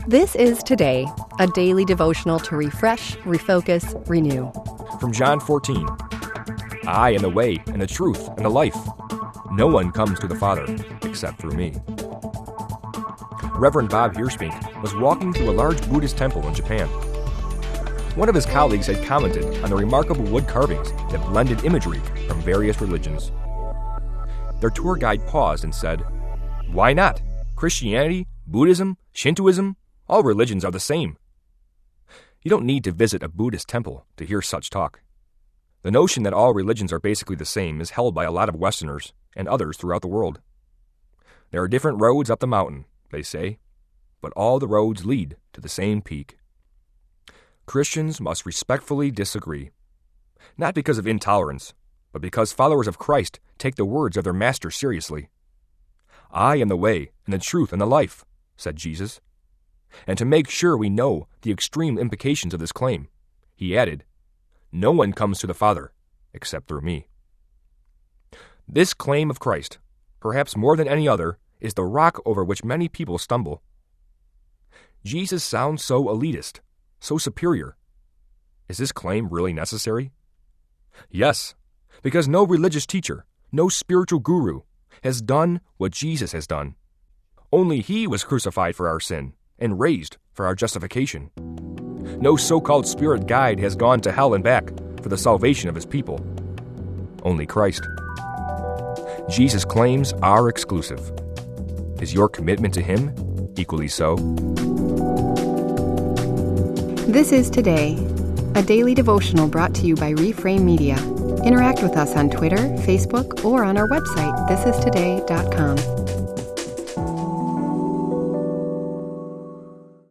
This is Today, a daily devotional to refresh, refocus, renew. From John 14. I am the way and the truth and the life. No one comes to the Father except through me. Reverend Bob Hirschfink was walking through a large Buddhist temple in Japan. One of his colleagues had commented on the remarkable wood carvings that blended imagery from various religions. Their tour guide paused and said, "Why not? Christianity, Buddhism, Shintoism, all religions are the same." You don't need to visit a Buddhist temple to hear such talk. The notion that all religions are basically the same is held by a lot of Westerners and others throughout the world. There are different roads up the mountain, they say, but all the roads lead to the same peak. Christians must respectfully disagree, not because of intolerance, but because followers of Christ take the words of their master seriously. I am the way and the truth and the life, said Jesus. And to make sure we know the extreme implications of this claim, he added, no one comes to the Father except through me. This claim of Christ, perhaps more than any other, is the rock over which many people stumble. Jesus sounds so elitist, so superior. Is this claim really necessary? Yes, because no religious teacher, no spiritual guru, has done what Jesus has done. Only he was crucified for our sin and raised for our justification. No so-called spirit guide has gone to hell and back for the salvation of his people. Only Christ. Jesus' claims are exclusive. Is your commitment to him equally so? This is Today, a daily devotional brought to you by Reframe Media. Interact with us on Twitter, Facebook, or on our website, thisistoday.com.